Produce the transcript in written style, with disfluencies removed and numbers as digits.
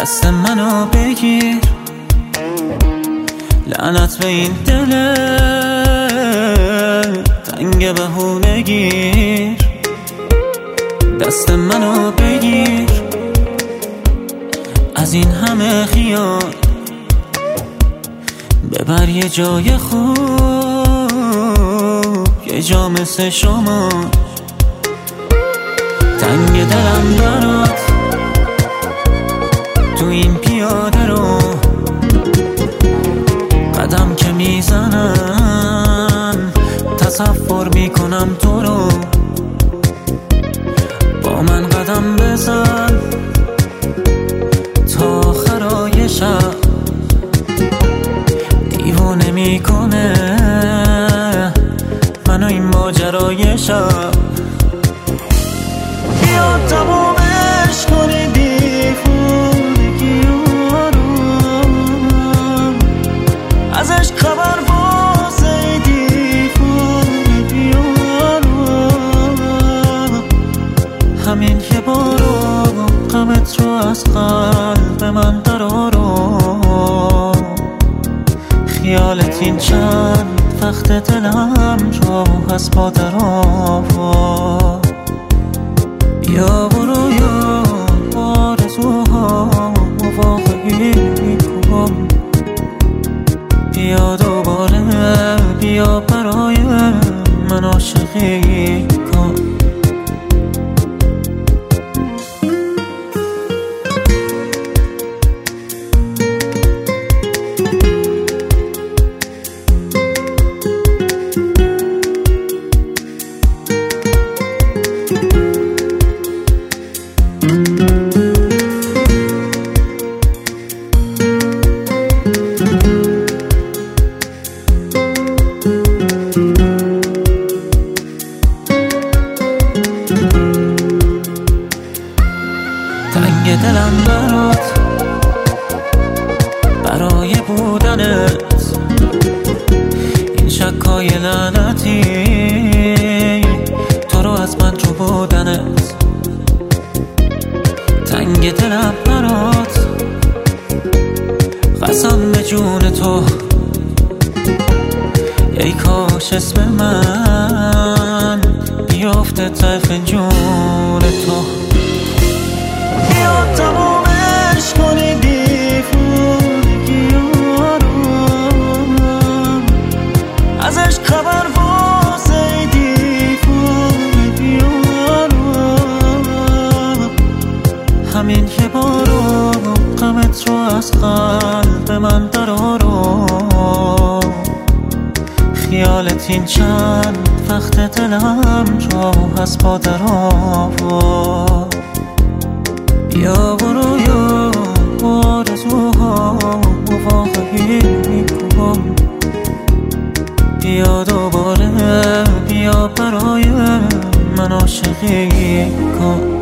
دست منو بگیر، لعنت به این دل تنگ بهونگیر. دست منو بگیر، از این همه خیال ببر یه جای خوب، یه جا مثل شما. تنگ دلم برات تو این پیاده رو، قدم که میزنم تصور میکنم تو رو. با من قدم بزن تا آخرای شب، دیوانه میکنه منو این ماجرای شب. بیا تمومش کنی دیوونگی رو، ازش خبر واسه دیوونگی رو. همین یه بارو غمت رو از قلب من درارو. خیالت این چند وقت دلم رو از پادر آوا. یا برو یا آرزوها واقعی کن، بیا دوباره بیا برای من عاشقی کن. تنگ دلم برات برای بودنت، این شکای لعنتی تو رو از من رو بودنت. تنگ دلم برات قسم به جون تو، ای کاش اسم من بیافته ته فنجون تو. بیا تمومش کنی دیوونگی رو، ازش خبر واسه دیوونگی رو. همین یه بارو غمت رو از قلب من درارو. خیالت این چند وقت دلم رو از پا درآورد. یا برو یا آرزوها واقعی کن، بیا دوباره بیا برای من عاشقی کن.